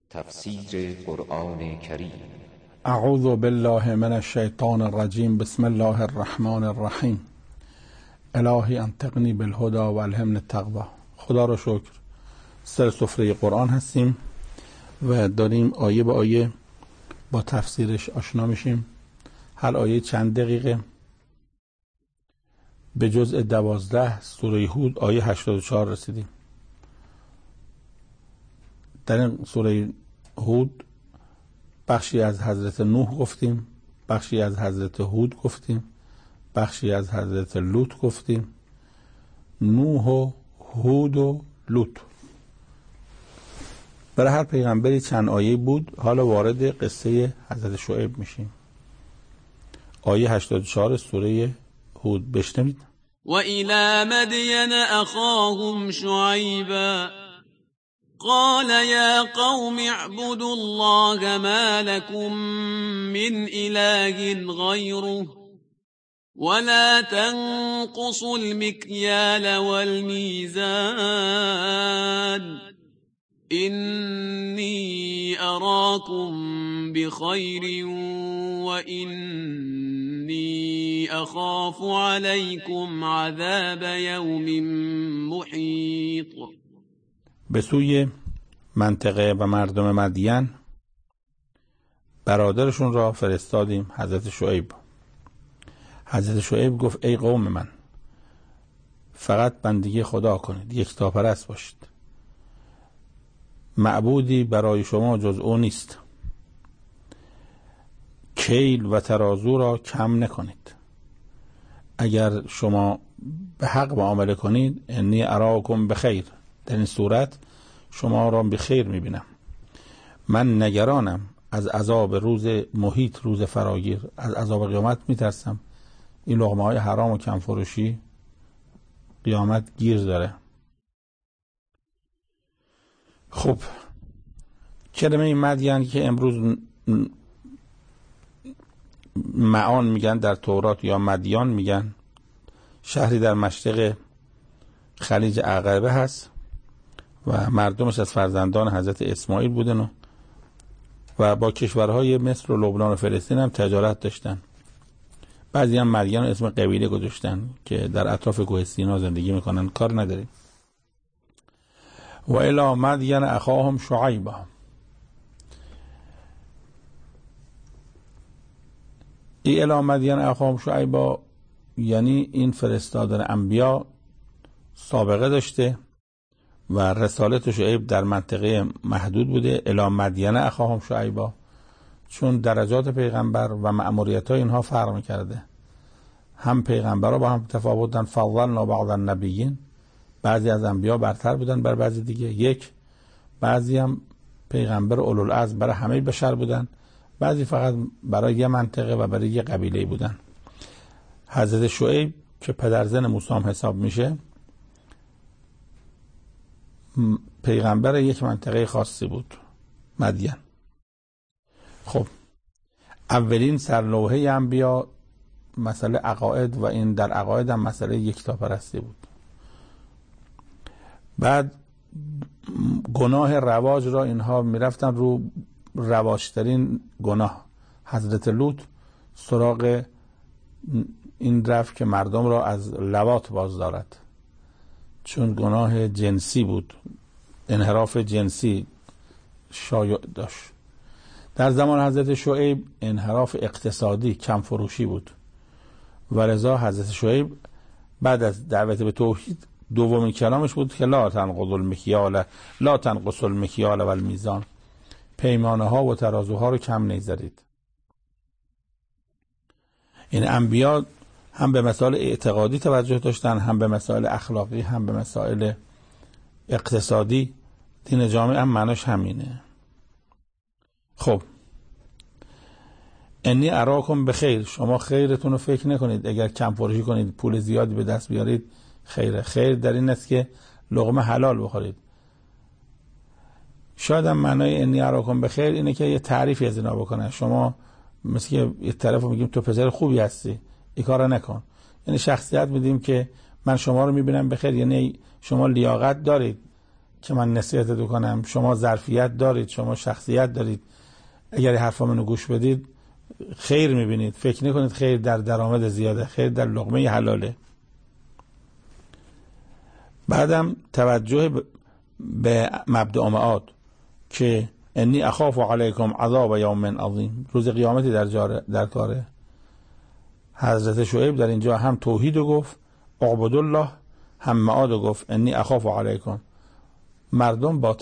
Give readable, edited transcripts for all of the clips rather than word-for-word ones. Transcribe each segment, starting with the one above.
تفسیر قرآن کریم. اعوذ بالله من الشیطان الرجیم. بسم الله الرحمن الرحیم. الهی انطقنی بالهدی و الهمنی التقوی. خدا را شکر، سر سفره قرآن هستیم و داریم آیه به آیه با تفسیرش آشنا میشیم. هر آیه چند دقیقه. به جزء 12 سوره هود آیه 84 رسیدیم. در این سوره هود بخشی از حضرت نوح گفتیم، بخشی از حضرت هود گفتیم، بخشی از حضرت لوط گفتیم. نوح و هود و لوط، برای هر پیغمبری چند آیه بود. حالا وارد قصه حضرت شعیب میشیم. آیه 84 سوره هود، بشنوید. و الى مدین اخاهم شعیبا قال یا قوم اعبدوا الله ما لكم من اله غیره ولا تنقصوا المكيال والميزان إني أراكم بخير وإني أخاف عليكم عذاب يوم محيط. به سوی منطقه و مردم مدین برادرشون را فرستادیم، حضرت شعیب. حضرت شعیب گفت ای قوم من، فقط بندگی خدا کنید، یکتاپرست باشید. معبودی برای شما جز او نیست. کیل و ترازو را کم نکنید. اگر شما به حق معامله کنید، انی اراکم بخیر، در این صورت شما را به خیر میبینم. من نگرانم از عذاب روز محیط، روز فراگیر، از عذاب قیامت میترسم. این لقمه های حرام و کم فروشی قیامت گیر داره. خب، کلمه مدین که امروز معان میگن در تورات یا مدیان میگن، شهری در مشرق خلیج عقبه هست و مردمش از فرزندان حضرت اسماعیل بودن و با کشورهای مصر و لبنان و فلسطین هم تجارت داشتن. بعضی هم مدین اسم قبیله گذاشتن که در اطراف کوه سینا زندگی میکنن، کار نداریم. و الی مدین اخاهم شعیبا. ای الی مدین اخاهم شعیبا یعنی این فرستادن انبیا سابقه داشته و رسالت شعیب در منطقه محدود بوده. الی مدین اخاهم شعیبا چون درجات پیغمبر و مأموریت های اینها فرق میکرده. هم پیغمبرها با هم تفاوتن. فضلنا بعض النبیین، بعضی از انبیا برتر بودن بر بعضی دیگه. بعضی هم پیغمبر اولوالعزم برای همه بشر بودن، بعضی فقط برای یه منطقه و برای یه قبیله بودن. حضرت شعیب که پدرزن موسی هم حساب میشه، پیغمبر یک منطقه خاصی بود، مدین. خب، اولین سرلوحه انبیا مسئله عقاید و این در عقاید هم مسئله یکتاپرستی بود. بعد گناه رواج را اینها میرفتن رو رواجترین گناه. حضرت لوط سراغ این رفت که مردم را از لواط باز دارد، چون گناه جنسی بود، انحراف جنسی شایع داشت. در زمان حضرت شعیب انحراف اقتصادی، کم فروشی بود و لذا حضرت شعیب بعد از دعوت به توحید دومین کلامش بود که لا تنقضوا المکیال و المیزان، پیمانه ها و ترازوها رو کم نگذارید. این انبیا هم به مسائل اعتقادی توجه داشتن، هم به مسائل اخلاقی، هم به مسائل اقتصادی. دین جامع هم معناش همینه. خب، انی اراکم بخیر، شما خیرتون رو فکر نکنید. اگر کم فروشی کنید، پول زیادی به دست بیارید، خیره. خیر در این است که لقمه حلال بخورید. شاید هم معنای انی اراکم بخیر اینه که یه تعریفی از اینا بکنن. شما مثل که یه طرف رو میگیم تو پسر خوبی هستی، این کارا نکن. یعنی شخصیت میدیم که من شما رو میبینم بخیر، یعنی شما لیاقت دارید که من نصیحتتون کنم، شما ظرفیت دارید، شما شخصیت دارید، اگر حرفا منو گوش بدید خیر میبینید. فکر نکنید خیر در درآمد زیاده، خیر در لقمه حلاله. بعدم توجه به مبدأ معاد که انی اخاف علیکم عذاب یوم عظیم، روز قیامتی در کاره. حضرت شعیب در اینجا هم توحید رو گفت، اعبد الله، هم معاد رو گفت، انی اخاف علیکم. مردم با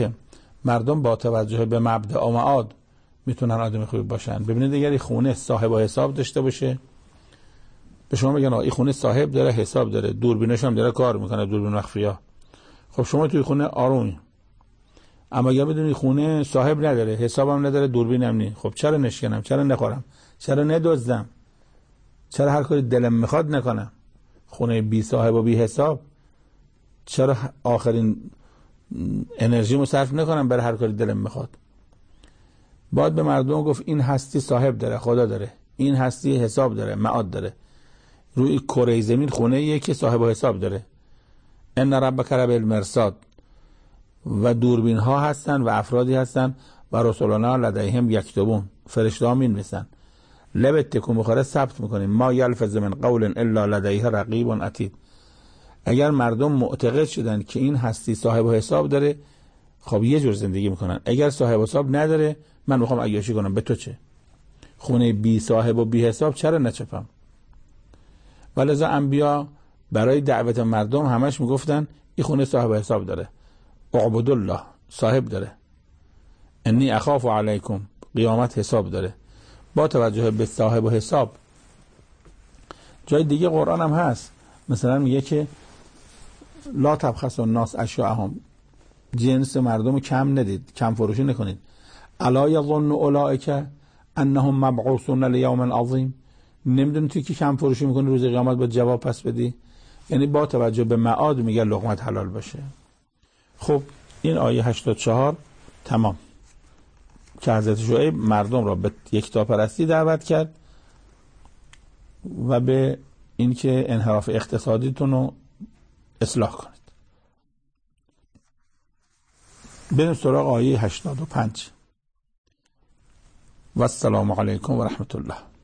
توجه به مبدأ معاد میتونن آدم خوبی باشن. ببینید اگر این خونه صاحب و حساب داشته باشه، به شما میگن این خونه صاحب داره، حساب داره، دوربینش هم داره کار میکنه، دوربین مخفیه. خب شما توی خونه آرومی. اما اگر بدونی خونه صاحب نداره، حسابم نداره، دوربین هم نی، خب چرا نشکنم، چرا نخورم، چرا ندزدم، چرا هر کاری دلم میخواد نکنم؟ خونه بی صاحب و بی حساب، چرا آخرین انرژیمو صرف نکنم برای هر کاری دلم میخواد؟ باید به مردم گفت این هستی صاحب داره، خدا داره، این هستی حساب داره، معاد داره. روی کره زمین خونه یکی که صاحب و حساب داره. ان ربک لبالمرصاد، و دوربین ها هستن و افرادی هستن و رسولنا لدیهم یکتبون، فرشته ها مینویسن. لب تکون بخوره ثبت میکنیم. ما یلفظ من قول الا لدیه رقیب عتید. اگر مردم معتقد شدن که این هستی صاحب و حساب داره، خب یه جور زندگی میکنن. اگر صاحب و حساب نداره، من میخوام عیاشی کنم، به تو چه؟ خونه بی صاحب و بی حساب چرا نچپم؟ ولذا انبیا برای دعوت مردم همش میگفتن این خونه صاحب و حساب داره، اعبد الله، صاحب داره، انی اخاف علیکم، قیامت حساب داره. با توجه به صاحب و حساب جای دیگه قرآن هم هست، مثلا میگه که لا تبخسوا الناس اشیاءهم، جنس مردم رو کم ندید، کم فروشی نکنید. الا یظن اولئک انهم مبعوثون لیوم عظیم، نمیدونی توی که کم فروشی میکنی روز قیامت با جواب پس بدی؟ یعنی با توجه به معاد میگه لقمت حلال باشه. خب این آیه 84 تمام که حضرت شعیب مردم را به یکتاپرستی دعوت کرد و به اینکه انحراف اقتصادیتون رو اصلاح کنید. بریم سراغ آیه 85. و السلام علیکم و رحمت الله.